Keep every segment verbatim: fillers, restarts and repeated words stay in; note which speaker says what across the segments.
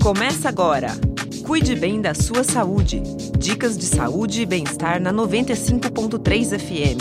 Speaker 1: Começa agora! Cuide bem da sua saúde. Dicas de saúde e bem-estar na noventa e cinco ponto três F M.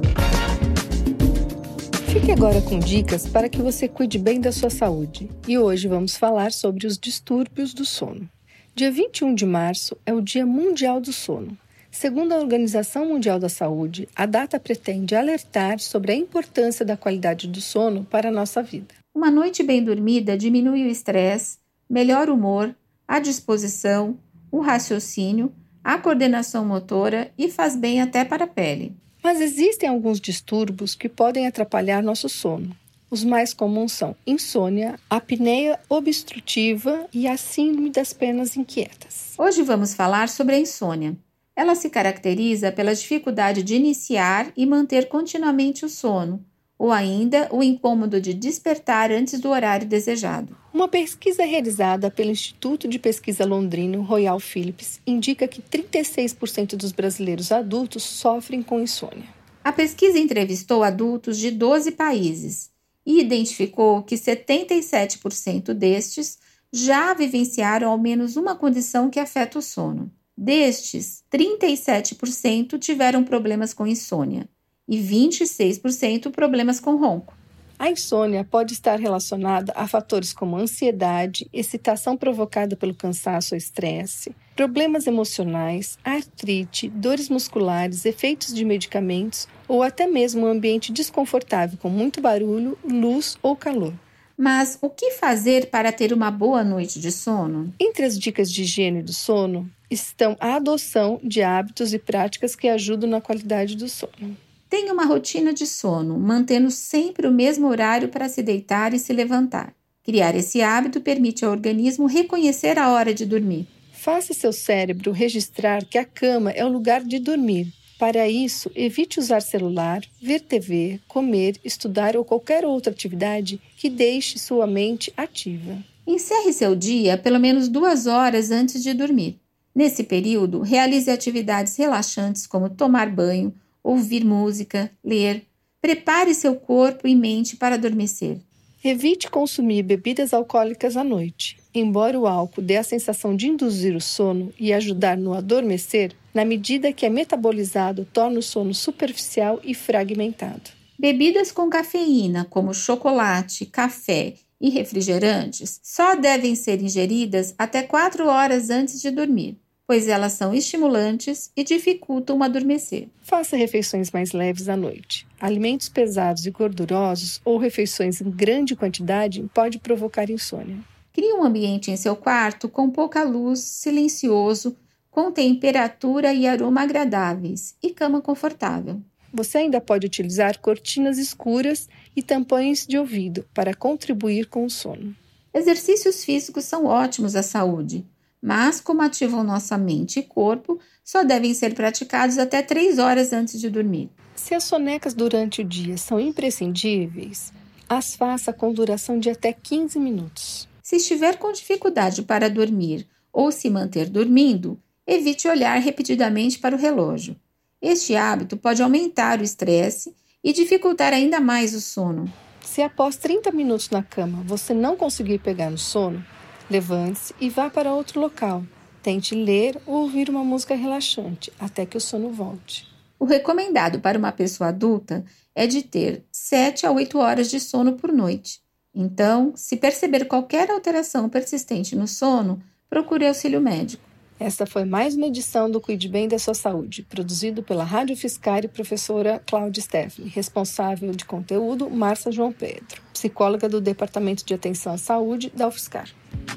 Speaker 2: Fique agora com dicas para que você cuide bem da sua saúde. E hoje vamos falar sobre os distúrbios do sono. Dia vinte e um de março é o Dia Mundial do Sono. Segundo a Organização Mundial da Saúde, a data pretende alertar sobre a importância da qualidade do sono para a nossa vida.
Speaker 3: Uma noite bem dormida diminui o estresse, melhora o humor, a disposição, o raciocínio, a coordenação motora e faz bem até para a pele.
Speaker 2: Mas existem alguns distúrbios que podem atrapalhar nosso sono. Os mais comuns são insônia, apneia obstrutiva e a síndrome das pernas inquietas.
Speaker 3: Hoje vamos falar sobre a insônia. Ela se caracteriza pela dificuldade de iniciar e manter continuamente o sono, ou ainda o incômodo de despertar antes do horário desejado.
Speaker 2: Uma pesquisa realizada pelo Instituto de Pesquisa Londrino Royal Philips indica que trinta e seis por cento dos brasileiros adultos sofrem com insônia.
Speaker 3: A pesquisa entrevistou adultos de doze países e identificou que setenta e sete por cento destes já vivenciaram ao menos uma condição que afeta o sono. Destes, trinta e sete por cento tiveram problemas com insônia e vinte e seis por cento problemas com ronco.
Speaker 2: A insônia pode estar relacionada a fatores como ansiedade, excitação provocada pelo cansaço ou estresse, problemas emocionais, artrite, dores musculares, efeitos de medicamentos ou até mesmo um ambiente desconfortável com muito barulho, luz ou calor.
Speaker 3: Mas o que fazer para ter uma boa noite de sono?
Speaker 2: Entre as dicas de higiene do sono estão a adoção de hábitos e práticas que ajudam na qualidade do sono.
Speaker 3: Tenha uma rotina de sono, mantendo sempre o mesmo horário para se deitar e se levantar. Criar esse hábito permite ao organismo reconhecer a hora de dormir.
Speaker 2: Faça seu cérebro registrar que a cama é o lugar de dormir. Para isso, evite usar celular, ver T V, comer, estudar ou qualquer outra atividade que deixe sua mente ativa.
Speaker 3: Encerre seu dia pelo menos duas horas antes de dormir. Nesse período, realize atividades relaxantes como tomar banho, ouvir música, ler. Prepare seu corpo e mente para adormecer.
Speaker 2: Evite consumir bebidas alcoólicas à noite. Embora o álcool dê a sensação de induzir o sono e ajudar no adormecer, na medida que é metabolizado, torna o sono superficial e fragmentado.
Speaker 3: Bebidas com cafeína, como chocolate, café e refrigerantes, só devem ser ingeridas até quatro horas antes de dormir, pois elas são estimulantes e dificultam o adormecer.
Speaker 2: Faça refeições mais leves à noite. Alimentos pesados e gordurosos ou refeições em grande quantidade podem provocar insônia.
Speaker 3: Crie um ambiente em seu quarto com pouca luz, silencioso, com temperatura e aroma agradáveis e cama confortável.
Speaker 2: Você ainda pode utilizar cortinas escuras e tampões de ouvido para contribuir com o sono.
Speaker 3: Exercícios físicos são ótimos à saúde, mas como ativam nossa mente e corpo, só devem ser praticados até três horas antes de dormir.
Speaker 2: Se as sonecas durante o dia são imprescindíveis, as faça com duração de até quinze minutos.
Speaker 3: Se estiver com dificuldade para dormir ou se manter dormindo, evite olhar repetidamente para o relógio. Este hábito pode aumentar o estresse e dificultar ainda mais o sono.
Speaker 2: Se após trinta minutos na cama você não conseguir pegar no sono, levante-se e vá para outro local. Tente ler ou ouvir uma música relaxante até que o sono volte.
Speaker 3: O recomendado para uma pessoa adulta é de ter sete a oito horas de sono por noite. Então, se perceber qualquer alteração persistente no sono, procure auxílio médico.
Speaker 2: Esta foi mais uma edição do Cuide Bem da Sua Saúde, produzido pela Rádio Fiscar e professora Cláudia Stephanie, responsável de conteúdo, Márcia João Pedro, psicóloga do Departamento de Atenção à Saúde da UFSCar.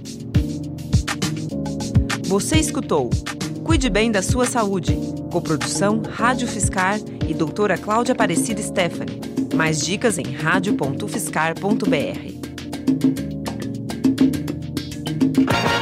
Speaker 1: Você escutou Cuide Bem da Sua Saúde, coprodução Rádio Fiscar e doutora Cláudia Aparecida Stephanie. Mais dicas em rádio ponto fiscar ponto b r.